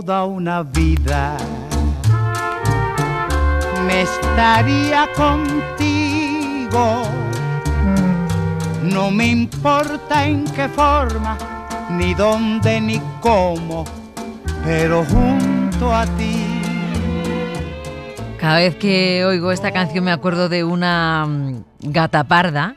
toda una vida me estaría contigo. No me importa en qué forma, ni dónde, ni cómo, pero junto a ti. Cada vez que oigo esta canción me acuerdo de una gata parda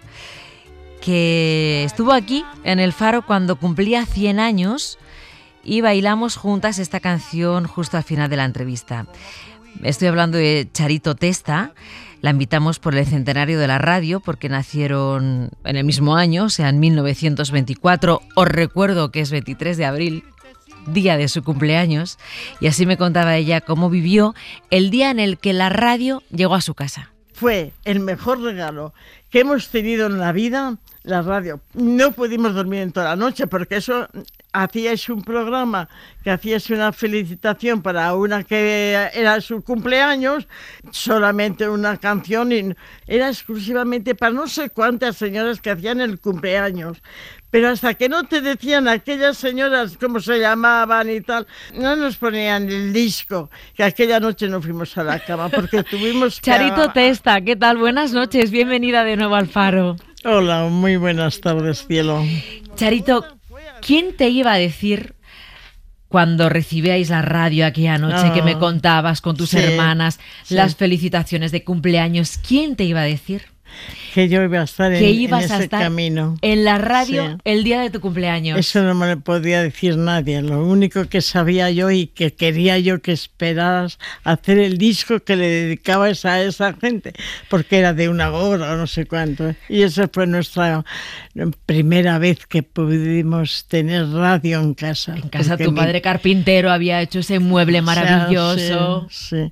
que estuvo aquí en El Faro cuando cumplía 100 años y bailamos juntas esta canción justo al final de la entrevista. Estoy hablando de Charito Testa. La invitamos por el centenario de la radio porque nacieron en el mismo año, o sea, en 1924. Os recuerdo que es 23 de abril, día de su cumpleaños, y así me contaba ella cómo vivió el día en el que la radio llegó a su casa. Fue el mejor regalo que hemos tenido en la vida, la radio. No pudimos dormir en toda la noche porque eso, hacíais un programa que hacíais una felicitación para una que era su cumpleaños, solamente una canción, y era exclusivamente para no sé cuántas señoras que hacían el cumpleaños. Pero hasta que no te decían aquellas señoras cómo se llamaban y tal, no nos ponían el disco, que aquella noche no fuimos a la cama porque tuvimos que... Charito Testa, ¿qué tal? Buenas noches, bienvenida de nuevo al Faro. Hola, muy buenas tardes, cielo. Charito, ¿quién te iba a decir cuando recibíais la radio aquella noche que me contabas con tus hermanas las felicitaciones de cumpleaños? ¿Quién te iba a decir? Que yo iba a estar en ese camino. En la radio el día de tu cumpleaños. Eso no me lo podía decir nadie. Lo único que sabía yo y que quería yo que esperaras hacer el disco que le dedicabas a esa gente, porque era de una hora o no sé cuánto. Y esa fue nuestra primera vez que pudimos tener radio en casa. En casa tu padre carpintero había hecho ese mueble maravilloso. Sí.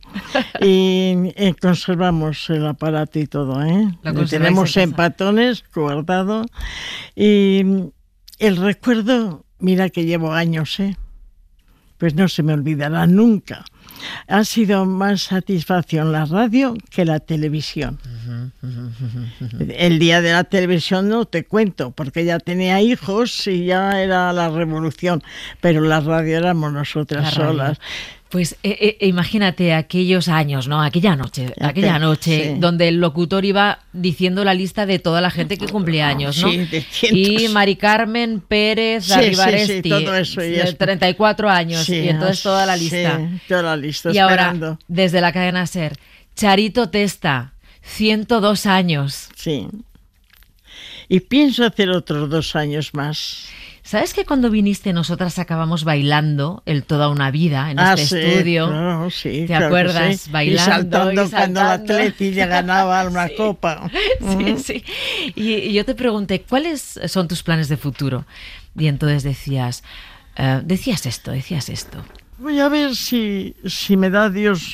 Y conservamos el aparato y todo, ¿eh? Lo tenemos en patones guardado. Y el recuerdo, mira que llevo años, pues no se me olvidará nunca. Ha sido más satisfacción la radio que la televisión. El día de la televisión no te cuento, porque ya tenía hijos y ya era la revolución, pero la radio éramos nosotras solas. Pues imagínate aquellos años, ¿no? Aquella noche donde el locutor iba diciendo la lista de toda la gente que cumplía años, ¿no? Sí, de cientos. Y Mari Carmen Pérez Arribaresti, todo eso, de 34 años, y entonces toda la lista. Sí, toda la lista, y esperando. Ahora, desde la cadena SER, Charito Testa, 102 años. Sí. Y pienso hacer otros 2 años más. ¿Sabes que cuando viniste nosotras acabamos bailando el Toda una vida en este estudio? Claro, sí, ¿Te acuerdas? Sí. Bailando y saltando cuando la Atleti ya ganaba una copa. Sí. Y yo te pregunté, ¿cuáles son tus planes de futuro? Y entonces decías esto. Voy a ver si me da Dios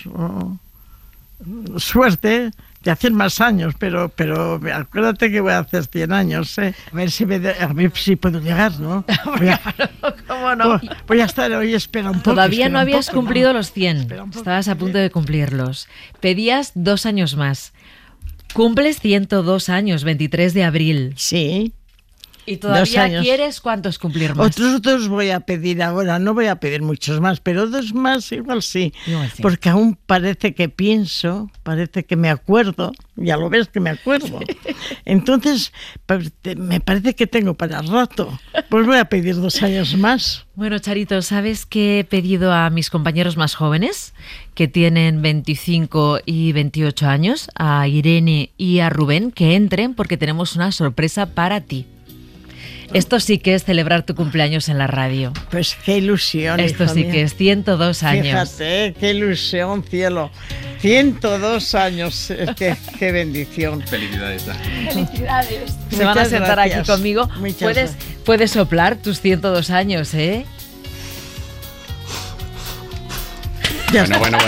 suerte de hacer más años, pero acuérdate que voy a hacer 100 años, A ver si puedo llegar, ¿no? ¿Cómo no? Voy a estar hoy, espera un poco. Todavía no habías cumplido los 100, estabas a punto de cumplirlos. Pedías 2 años más. Cumples 102 años, 23 de abril. Sí. ¿Y todavía quieres cuántos cumplir más? Otros 2 voy a pedir ahora, no voy a pedir muchos más, pero 2 más igual sí. Porque aún parece que pienso, parece que me acuerdo, ya lo ves que me acuerdo. Entonces, me parece que tengo para rato, pues voy a pedir 2 años más. Bueno, Charito, ¿sabes qué he pedido a mis compañeros más jóvenes, que tienen 25 y 28 años, a Irene y a Rubén, que entren porque tenemos una sorpresa para ti? Esto sí que es celebrar tu cumpleaños en la radio. Pues qué ilusión. Esto sí que es 102 años. Fíjate, qué ilusión, cielo. 102 años, qué bendición. Felicidades. Felicidades. Se van a sentar aquí conmigo. Puedes soplar tus 102 años, ¿eh? Bueno.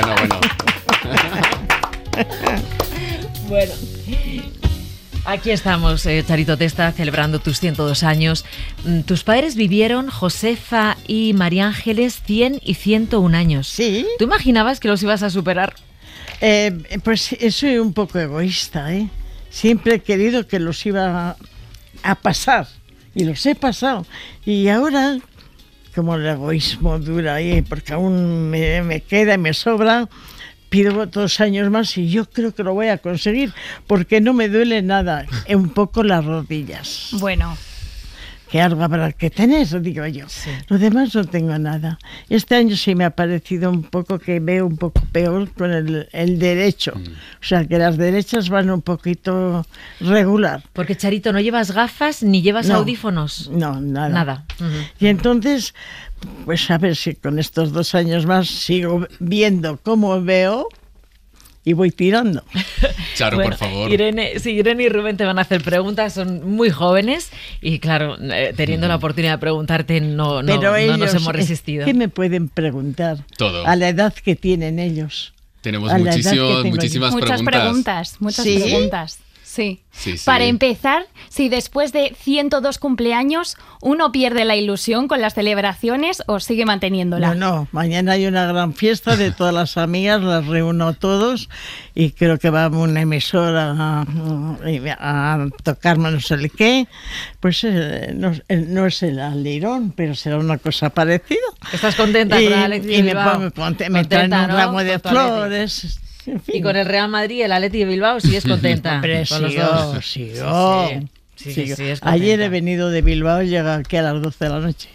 Bueno. Aquí estamos, Charito Testa, celebrando tus 102 años. Tus padres vivieron, Josefa y María Ángeles, 100 y 101 años. ¿Sí? ¿Tú imaginabas que los ibas a superar? Pues soy un poco egoísta, Siempre he querido que los iba a pasar, y los he pasado. Y ahora, como el egoísmo dura ahí, porque aún me queda y me sobra. Pido 2 años más y yo creo que lo voy a conseguir, porque no me duele nada, un poco las rodillas. Bueno. Que algo habrá que tener, digo yo. Sí. Lo demás no tengo nada. Este año sí me ha parecido un poco que veo un poco peor con el derecho. O sea, que las derechas van un poquito regular. Porque, Charito, ¿no llevas gafas ni llevas No. audífonos? No, nada. Nada. Y entonces, pues a ver si con estos 2 años más sigo viendo cómo veo y voy tirando. Charo, Bueno, por favor. Irene y Rubén te van a hacer preguntas, son muy jóvenes y claro, teniendo la oportunidad de preguntarte no Pero nos hemos resistido. ¿Qué me pueden preguntar? Todo. A la edad que tienen ellos. Tenemos A la edad que tengo yo. muchísimas Muchas preguntas. ¿Sí? preguntas. Sí. Sí, sí. Para empezar, si después de 102 cumpleaños uno pierde la ilusión con las celebraciones o sigue manteniéndola. No, mañana hay una gran fiesta de todas las amigas, las reúno todos y creo que va una emisora a tocarme no sé el qué. Pues no es el alirón, pero será una cosa parecida. ¿Estás contenta con Alex y me Bilbao? pongo contenta, me traen un ¿no? ramo de Con tu Atleti. flores. En fin. Y con el Real Madrid, el Atleti de Bilbao, sigues contenta. Hombre, con los dos. sigo. Sí, Sigo. es contenta. Ayer he venido de Bilbao y llegué aquí a las 12 de la noche.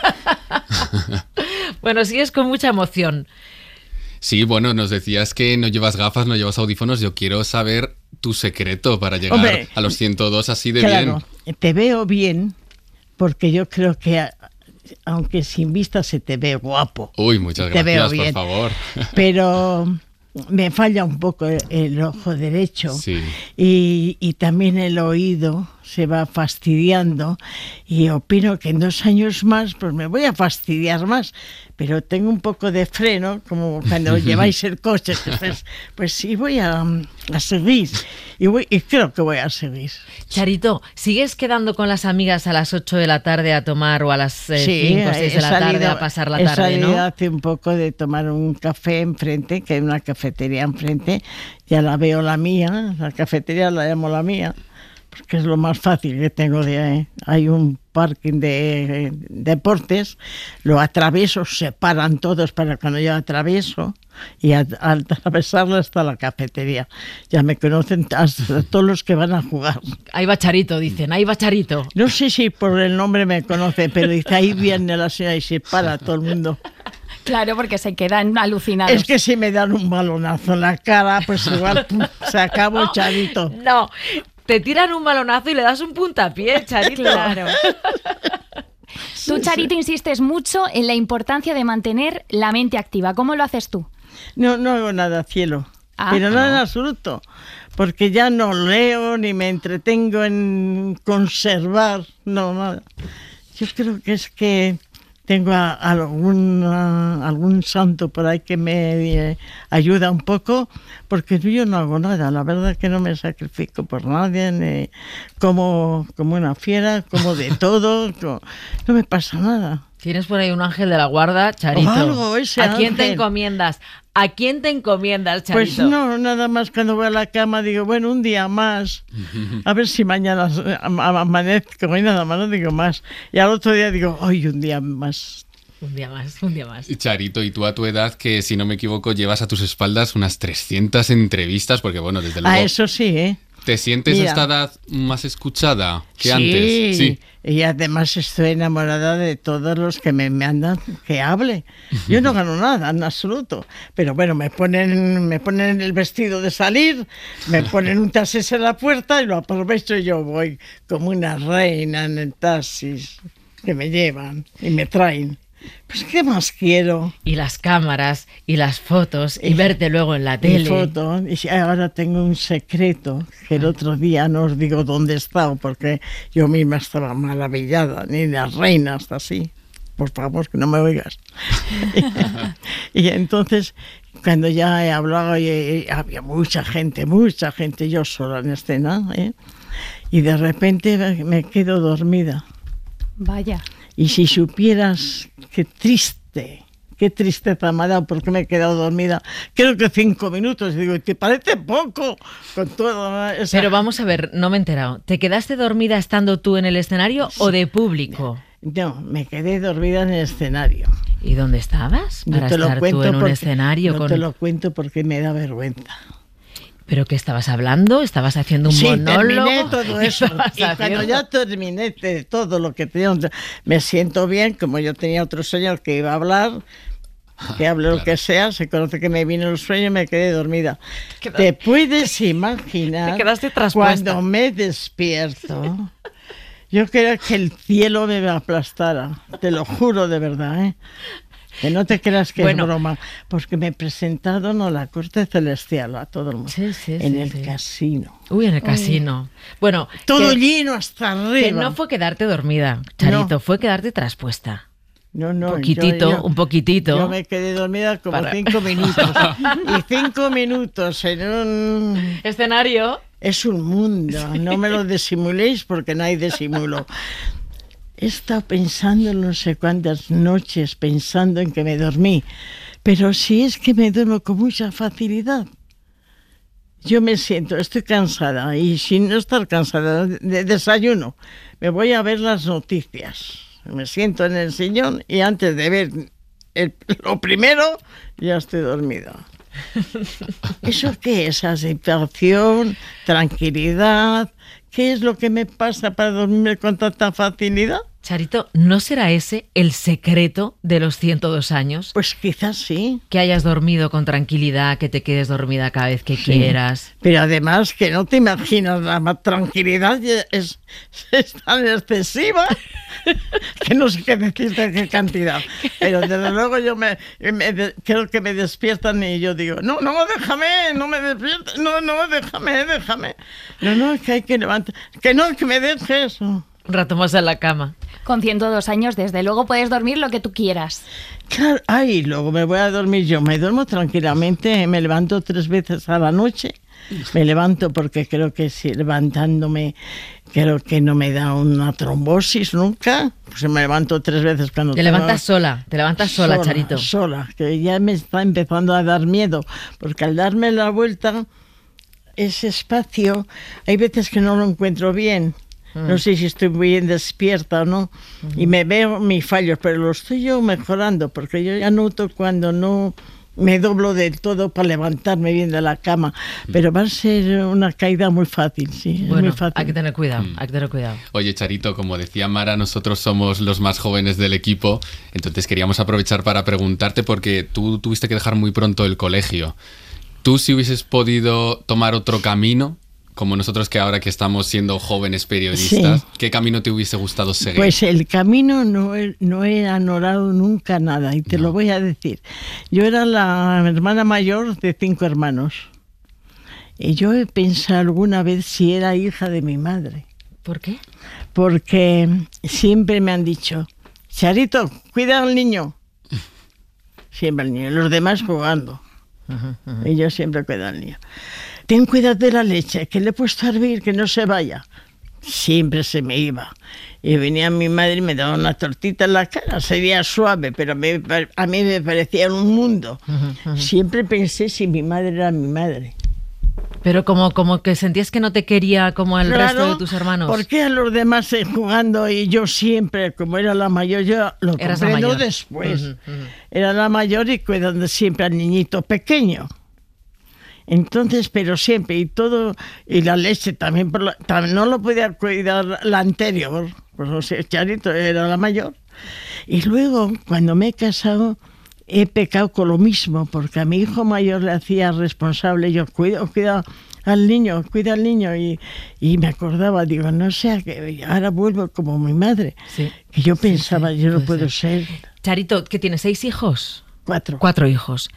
Bueno, sigues con mucha emoción. Sí, bueno, nos decías que no llevas gafas, no llevas audífonos. Yo quiero saber tu secreto para llegar Hombre, a los 102 así de Claro, bien. te veo bien porque yo creo que aunque sin vista se te ve guapo. Uy, muchas Te veo gracias, por bien. favor. Pero me falla un poco el ojo derecho Sí. y también el oído se va fastidiando y opino que en 2 años más pues me voy a fastidiar más, pero tengo un poco de freno como cuando lleváis el coche, pues sí voy a seguir y creo que voy a seguir. Charito, ¿sigues quedando con las amigas a las 8 de la tarde a tomar o a las 5 o 6 de la tarde a pasar la he tarde, salido no? hace un poco de tomar un café enfrente, que hay una cafetería enfrente, ya la veo la mía, la cafetería la llamo la mía, porque es lo más fácil que tengo hay un parking de deportes, lo atravieso, se paran todos para cuando yo atravieso y al atravesarla está la cafetería. Ya me conocen hasta todos los que van a jugar. Ahí va Charito, dicen, ahí va Charito. No sé si por el nombre me conoce, pero dice, ahí viene la señora y se para todo el mundo. Claro, porque se quedan alucinados. Es que si me dan un balonazo en la cara, pues igual se acabó el Charito. No, te tiran un balonazo y le das un puntapié, Charito. Claro. Tú, Charito, insistes mucho en la importancia de mantener la mente activa. ¿Cómo lo haces tú? No hago nada, cielo. Ah. Pero no en absoluto. Porque ya no leo ni me entretengo en conservar. No, nada. Yo creo que es que tengo algún santo por ahí que me ayuda un poco, porque yo no hago nada, la verdad que no me sacrifico por nadie, ni como una fiera, como de todo, no me pasa nada. Tienes por ahí un ángel de la guarda, Charito. O algo, ese ¿A quién te ángel. encomiendas? ¿A quién te encomiendas, Charito? Pues no, nada más cuando voy a la cama digo, bueno, un día más, a ver si mañana amanezco y nada más, no digo más. Y al otro día digo, hoy un día más. Un día más, un día más. Charito, y tú a tu edad, que si no me equivoco, llevas a tus espaldas unas 300 entrevistas, porque bueno, desde luego... Eso sí, ¿eh? ¿Te sientes Mira. a esta edad más escuchada que Sí, antes? Sí. Y además estoy enamorada de todos los que me mandan que hable. Yo no gano nada, en absoluto. Pero bueno, me ponen el vestido de salir, me ponen un taxis en la puerta y lo aprovecho y yo voy como una reina en el taxis que me llevan y me traen. Pues ¿qué más quiero? Y las cámaras, y las fotos, y verte luego en la Mi tele. foto. Y si ahora tengo un secreto que el otro día no os digo dónde he estado porque yo misma estaba maravillada, ni la reina hasta así. Por favor, que no me oigas. Y entonces, cuando ya he hablado, y había mucha gente, yo sola en escena, ¿eh? Y de repente me quedo dormida. Vaya. Y si supieras qué tristeza me ha dado porque me he quedado dormida, creo que 5 minutos, y digo, ¿te parece poco? Con todo esa... Pero vamos a ver, no me he enterado. ¿Te quedaste dormida estando tú en el escenario o de público? No, me quedé dormida en el escenario. ¿Y dónde estabas? No Para te lo estar tú cuento en un porque- escenario No con... te lo cuento porque me da vergüenza. ¿Pero qué estabas hablando? ¿Estabas haciendo un Sí, monólogo? terminé todo ¿Qué eso. estabas Y cuando haciendo? ya terminé de todo lo que tenía, me siento bien, como yo tenía otro señor que iba a hablar, que hable lo que sea, se conoce que me vino el sueño y me quedé dormida. ¿Te puedes imaginar Te quedaste traspuesta. cuando me despierto? Yo creo que el cielo me aplastara, te lo juro de verdad, ¿eh? Que no te creas que Bueno. es broma, porque me presentaron a la corte celestial, a todo el mundo, Sí, sí, en sí, el sí. casino. Uy, en el casino. Bueno, Todo que, lleno hasta arriba. que no fue quedarte dormida, Charito, No. fue quedarte traspuesta. No, no, Un poquitito. Yo me quedé dormida como Para- 5 minutos. Y 5 minutos en un... Escenario. Es un mundo, no me lo disimuléis porque no hay disimulo. He estado pensando no sé cuántas noches, pensando en que me dormí. Pero si es que me duermo con mucha facilidad. Yo me siento, estoy cansada y sin no estar cansada, de desayuno, me voy a ver las noticias. Me siento en el sillón y antes de ver lo primero, ya estoy dormida. ¿Eso qué es? ¿Aceptación? ¿Tranquilidad? ¿Qué es lo que me pasa para dormirme con tanta facilidad? Charito, ¿no será ese el secreto de los 102 años? Pues quizás sí. Que hayas dormido con tranquilidad, que te quedes dormida cada vez que quieras. Pero además que no te imaginas, la tranquilidad es tan excesiva que no sé qué decirte qué cantidad. Pero desde luego yo creo que me despiertan y yo digo, no, déjame, no me despiertes, no, déjame. No, es que hay que levantar, que no, que me dejes. Un rato más en la cama. Con 102 años, desde luego, puedes dormir lo que tú quieras. Claro, ay, luego me voy a dormir yo, me duermo tranquilamente, me levanto 3 veces a la noche, me levanto porque creo que si levantándome, creo que no me da una trombosis nunca, pues me levanto 3 veces cuando Te levantas sola, Charito. Sola, que ya me está empezando a dar miedo, porque al darme la vuelta, ese espacio, hay veces que no lo encuentro bien. No sé si estoy bien despierta o no. Y me veo mis fallos, pero lo estoy yo mejorando, porque yo ya noto cuando no me doblo del todo para levantarme bien de la cama. Pero va a ser una caída muy fácil, sí. Bueno, muy fácil. hay que tener cuidado, hay que tener cuidado. Oye, Charito, como decía Mara, nosotros somos los más jóvenes del equipo, entonces queríamos aprovechar para preguntarte, porque tú tuviste que dejar muy pronto el colegio. ¿Tú si hubieses podido tomar otro camino, como nosotros que ahora que estamos siendo jóvenes periodistas, Sí. qué camino te hubiese gustado seguir? Pues el camino no he anorado nunca nada, y te lo voy a decir. Yo era la hermana mayor de 5 hermanos. Y yo he pensado alguna vez si era hija de mi madre. ¿Por qué? Porque siempre me han dicho, Charito, cuida al niño. Siempre al niño, los demás jugando. Y yo siempre cuido al niño. Ten cuidado de la leche, que le he puesto a hervir, que no se vaya. Siempre se me iba. Y venía mi madre y me daba una tortita en la cara, sería suave, pero a mí me parecía un mundo. Siempre pensé si mi madre era mi madre. Pero como que sentías que no te quería como el resto de tus hermanos. ¿Por qué a los demás jugando y yo siempre, como era la mayor, yo lo Eras la comprendo mayor. después. Era la mayor y cuidando siempre al niñito pequeño. Entonces, pero siempre, y todo, y la leche también, también no lo podía cuidar la anterior, pues o sea, Charito era la mayor. Y luego, cuando me he casado, he pecado con lo mismo, porque a mi hijo mayor le hacía responsable, yo cuida al niño, y me acordaba, digo, no sé, que ahora vuelvo como mi madre, Sí. que yo pensaba, yo no puede puedo ser. Charito, ¿que tienes 6 hijos? 4. 4 hijos.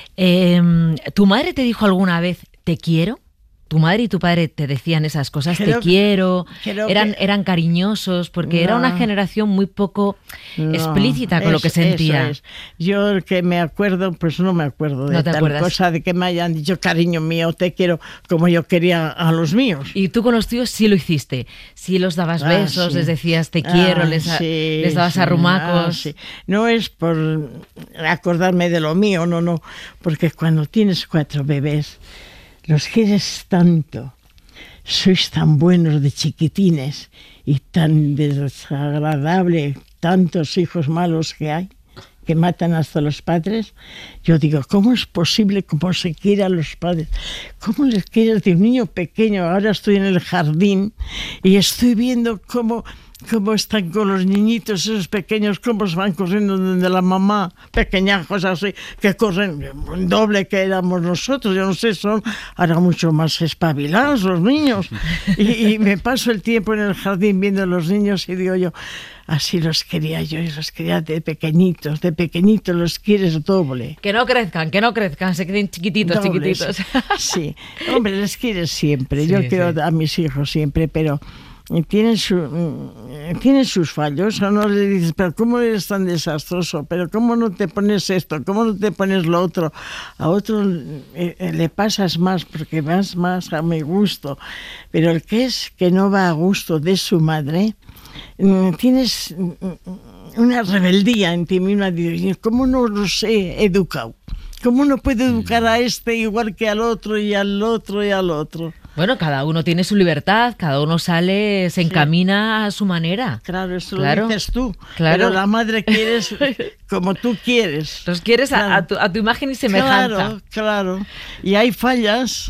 ¿Tu madre te dijo alguna vez, te quiero? ¿Tu madre y tu padre te decían esas cosas, Creo te quiero? creo Eran cariñosos, porque era una No. generación muy poco No, explícita con lo que sentía. eso es. Yo el que me acuerdo, pues no me acuerdo de ¿No te tal acuerdas? cosa, de que me hayan dicho cariño mío, te quiero, como yo quería a los míos. Y tú con los tíos sí lo hiciste. Sí los dabas besos, sí. les decías te quiero, les dabas arrumacos. Sí. No es por acordarme de lo mío, no, porque cuando tienes 4 bebés, los quieres tanto, sois tan buenos de chiquitines y tan desagradable, tantos hijos malos que hay, que matan hasta los padres. Yo digo, ¿cómo es posible cómo se quiere a los padres? ¿Cómo les quieres de un niño pequeño? Ahora estoy en el jardín y estoy viendo cómo están con los niñitos esos pequeños, cómo se van corriendo donde la mamá, pequeñajos así, que corren doble que éramos nosotros. Yo no sé, son ahora mucho más espabilados los niños. Y me paso el tiempo en el jardín viendo a los niños y digo yo, así los quería yo, y los quería de pequeñitos los quieres doble. Que no crezcan, se queden chiquititos, Dobles. chiquititos. Sí, hombre, les quieres siempre, Sí, yo sí. quiero a mis hijos siempre, pero tienen sus fallos, o no le dices, pero ¿cómo eres tan desastroso? ¿Pero cómo no te pones esto? ¿Cómo no te pones lo otro? A otro le pasas más porque vas más a mi gusto, pero el que no va a gusto de su madre, tienes una rebeldía en ti misma. ¿Cómo no los he educado? ¿Cómo no puedo educar a este igual que al otro y al otro y al otro? Bueno, cada uno tiene su libertad, cada uno sale, se encamina a su manera. Claro, eso Claro, lo dices tú. claro. Pero la madre quieres como tú quieres. Los quieres Claro. a tu imagen y semejanza. Claro. Y hay fallas,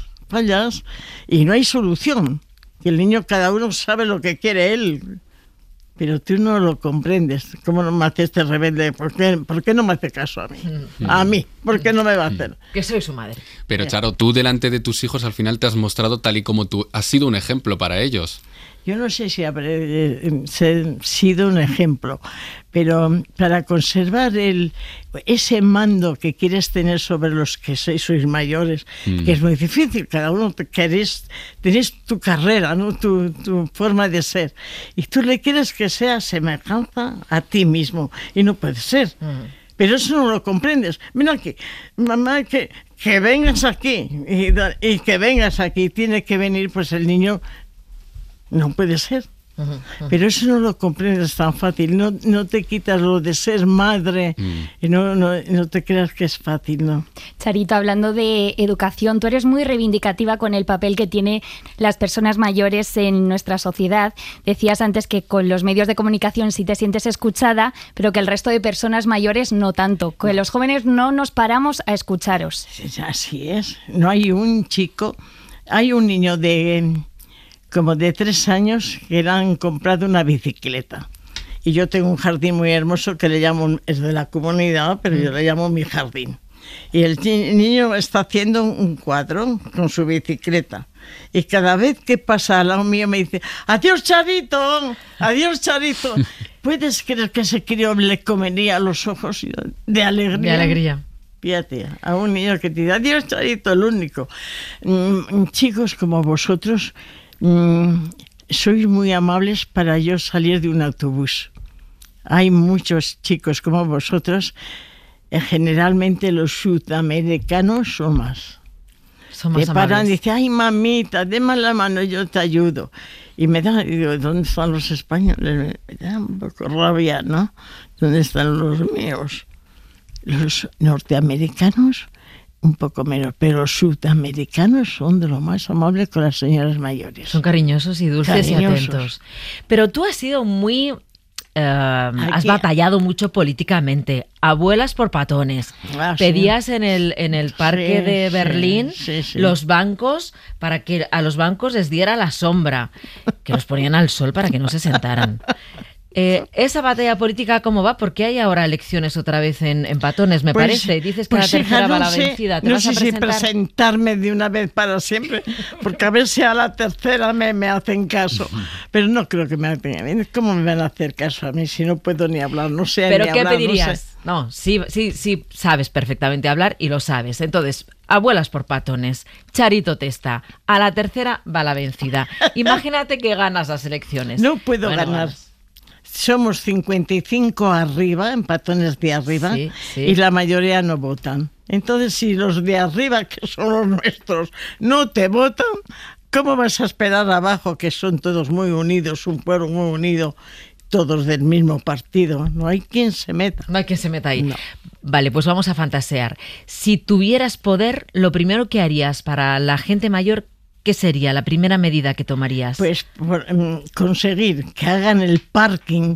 y no hay solución. Que el niño, cada uno sabe lo que quiere él. Pero tú no lo comprendes. ¿Cómo no me hace este rebelde? ¿Por qué no me hace caso a mí? A mí, ¿por qué no me va a hacer? Que soy su madre. Pero Charo, tú delante de tus hijos al final te has mostrado tal y como tú has sido un ejemplo para ellos. Yo no sé si habré sido un ejemplo, pero para conservar ese mando que quieres tener sobre los que sois mayores, que es muy difícil, cada uno tenés tu carrera, ¿no? tu forma de ser, y tú le quieres que sea semejanza a ti mismo, y no puede ser. Pero eso no lo comprendes. Mira aquí, mamá, que vengas aquí, y que vengas aquí, tiene que venir pues el niño. No puede ser. Pero eso no lo comprendes tan fácil. No te quitas lo de ser madre y no te creas que es fácil, ¿no? Charito, hablando de educación, tú eres muy reivindicativa con el papel que tienen las personas mayores en nuestra sociedad. Decías antes que con los medios de comunicación sí te sientes escuchada, pero que el resto de personas mayores no tanto. Que los jóvenes no nos paramos a escucharos. Así es. No hay un chico, hay un niño como de 3 años que le han comprado una bicicleta. Y yo tengo un jardín muy hermoso que le llamo, es de la comunidad, pero yo le llamo mi jardín. Y el niño está haciendo un cuadro con su bicicleta. Y cada vez que pasa al lado mío me dice, ¡adiós, Charito! ¡Adiós, Charito! ¿Puedes creer que ese crío le comería los ojos de alegría? De alegría. Fíjate, a un niño que te dice, ¡adiós, Charito! El único. Chicos como vosotros, sois muy amables para yo salir de un autobús. Hay muchos chicos como vosotros, generalmente los sudamericanos son más. Son más te paran amables. y dicen, ay mamita, deme la mano, yo te ayudo. Y me da, digo, ¿dónde están los españoles? Me da un poco rabia, ¿no? ¿Dónde están los míos? Los norteamericanos un poco menos, pero los sudamericanos son de lo más amables con las señoras mayores. Son cariñosos y dulces Cariñosos. y atentos. Pero tú has sido muy... has Aquí- batallado mucho políticamente. Abuelas por patones. Ah, sí. Pedías en el parque Sí, de sí, Berlín sí, sí. los bancos para que a los bancos les diera la sombra, que los ponían al sol para que no se sentaran. Esa batalla política, ¿cómo va? Porque hay ahora elecciones otra vez en patones, me parece. Dices que la tercera hija, va no la sé, vencida. ¿Te no vas a sé si presentar? presentarme de una vez para siempre, porque a ver si a la tercera me hacen caso. Pero no creo que me hacen. ¿Cómo me van a hacer caso a mí si no puedo ni hablar? No sé ¿Pero ni qué hablar, pedirías? No sé. No, sí sabes perfectamente hablar y lo sabes. Entonces, abuelas por patones, Charito Testa, a la tercera va la vencida. Imagínate que ganas las elecciones. No puedo Bueno, ganar. ganas. Somos 55 arriba, en patones de arriba, Sí, sí. y la mayoría no votan. Entonces, si los de arriba, que son los nuestros, no te votan, ¿cómo vas a esperar abajo, que son todos muy unidos, un pueblo muy unido, todos del mismo partido? No hay quien se meta. No hay quien se meta ahí. No. Vale, pues vamos a fantasear. Si tuvieras poder, lo primero que harías para la gente mayor, ¿qué sería la primera medida que tomarías? Pues conseguir que hagan el parking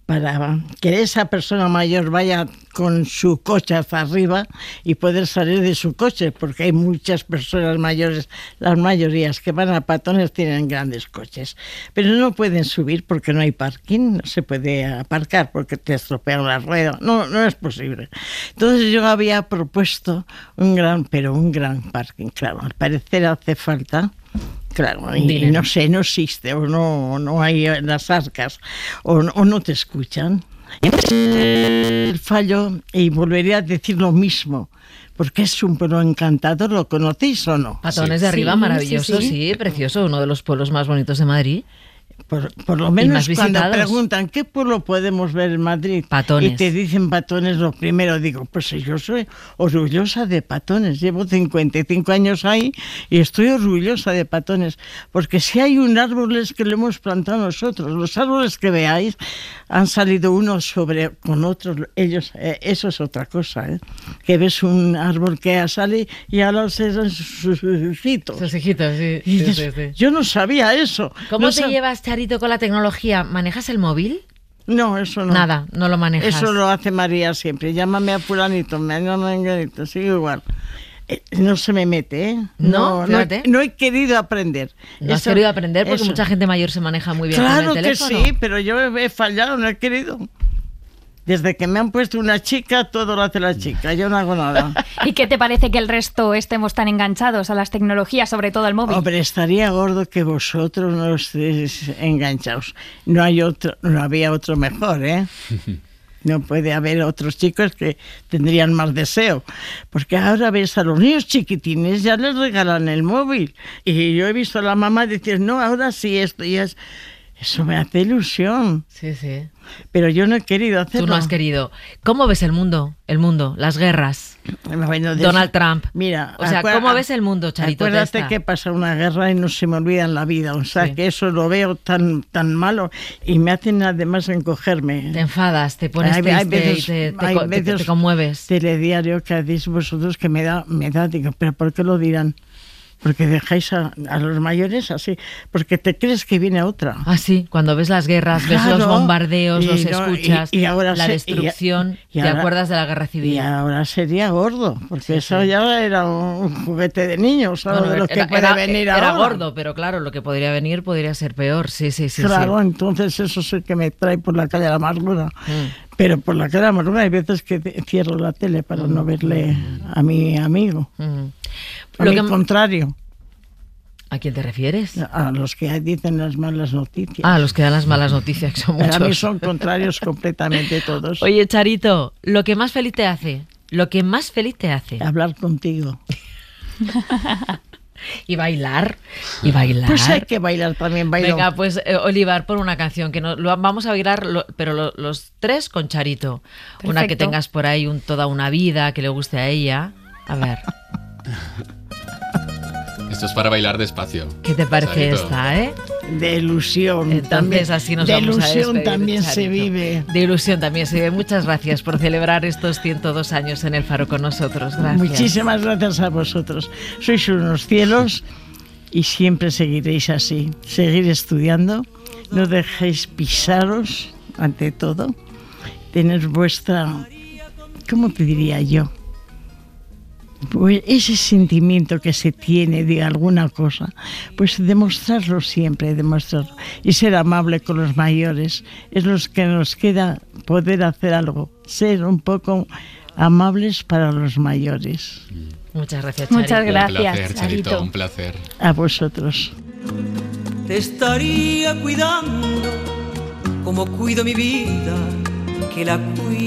para que esa persona mayor vaya con su coche hasta arriba y poder salir de su coche, porque hay muchas personas mayores, las mayorías que van a patones tienen grandes coches, pero no pueden subir porque no hay parking, no se puede aparcar porque te estropean las ruedas, no es posible. Entonces yo había propuesto un gran parking, claro, al parecer hace falta. Claro, y no sé, no existe, o no hay en las arcas, o no te escuchan. El fallo, y volvería a decir lo mismo, porque es un pueblo encantador, ¿lo conocéis o no? Patones de Arriba, maravilloso, sí, precioso, uno de los pueblos más bonitos de Madrid. Por lo menos cuando preguntan ¿qué pueblo podemos ver en Madrid? Patones. Y te dicen Patones, lo primero digo, pues yo soy orgullosa de Patones, llevo 55 años ahí y estoy orgullosa de Patones, porque si hay un árbol es que lo hemos plantado nosotros, los árboles que veáis han salido unos con otros, ellos, eso es otra cosa, que ves un árbol que sale y ahora serán sus hijitos. Sus hijitos, sí. Y dices, sí. Yo no sabía eso. ¿Cómo te llevas, Charito, con la tecnología? ¿Manejas el móvil? No, eso no. Nada, no lo manejas. Eso lo hace María siempre. Llámame a fulanito, me llama a Menganito, sigue igual. No se me mete, ¿eh? No he querido aprender. No has querido aprender porque mucha gente mayor se maneja muy bien con el teléfono. Claro que sí, pero yo he fallado, no he querido. Desde que me han puesto una chica, todo lo hace la chica, yo no hago nada. ¿Y qué te parece que el resto estemos tan enganchados a las tecnologías, sobre todo al móvil? Hombre, estaría gordo que vosotros no estéis enganchados. No había otro mejor, ¿eh? No puede haber otros chicos que tendrían más deseo. Porque ahora ves a los niños chiquitines, ya les regalan el móvil. Y yo he visto a la mamá decir, no, ahora sí, esto ya es... Eso me hace ilusión. Sí, sí. Pero yo no he querido hacerlo. Tú no has querido. ¿Cómo ves el mundo? Las guerras. Bueno, Donald Trump. Mira, o sea, ¿cómo ves el mundo, Charito? Acuérdate que pasa una guerra y no se me olvida en la vida. O sea, que eso lo veo tan malo y me hacen además encogerme. Te enfadas, te pones triste y te conmueves. Telediario que hacéis vosotros que me da, digo, ¿pero por qué lo dirán? Porque dejáis a los mayores así, porque te crees que viene otra. Ah, sí, cuando ves las guerras, claro, ves los bombardeos, los escuchas, y ahora la destrucción, te acuerdas de la guerra civil. Y ahora sería gordo, porque eso ya era un juguete de niños, ¿sabes? Bueno, de lo que puede venir ahora. Era gordo, pero claro, lo que podría venir podría ser peor, sí. Claro, entonces eso es el que me trae por la calle de la amargura. Pero por la calle de la amargura hay veces que cierro la tele para no verle a mi amigo. Contrario. ¿A quién te refieres? A los que dicen las malas noticias. Ah, los que dan las malas noticias, que son muchos. Para mí son contrarios completamente todos. Oye, Charito, lo que más feliz te hace. Hablar contigo. Y bailar. Pues hay que bailar también, bailo. Venga, pues Olivar, por una canción que vamos a bailar, pero los tres con Charito. Perfecto. Una que tengas por ahí toda una vida, que le guste a ella. A ver. Esto es para bailar despacio. ¿Qué te parece Charito? Esta, De ilusión. Entonces también, así nos de vamos a despedir. De ilusión también se vive. De ilusión también se vive. Muchas gracias por celebrar estos 102 años en El Faro con nosotros. Gracias. Muchísimas gracias a vosotros. Sois unos cielos y siempre seguiréis así. Seguir estudiando. No dejéis pisaros ante todo. Tener vuestra... ¿Cómo te diría yo? Pues ese sentimiento que se tiene de alguna cosa, pues demostrarlo siempre, demostrarlo. Y ser amable con los mayores es lo que nos queda, poder hacer algo, ser un poco amables para los mayores. Muchas gracias, Charito. Muchas gracias, un placer, Charito, un placer. A vosotros. Te estaría cuidando como cuido mi vida, que la cuido.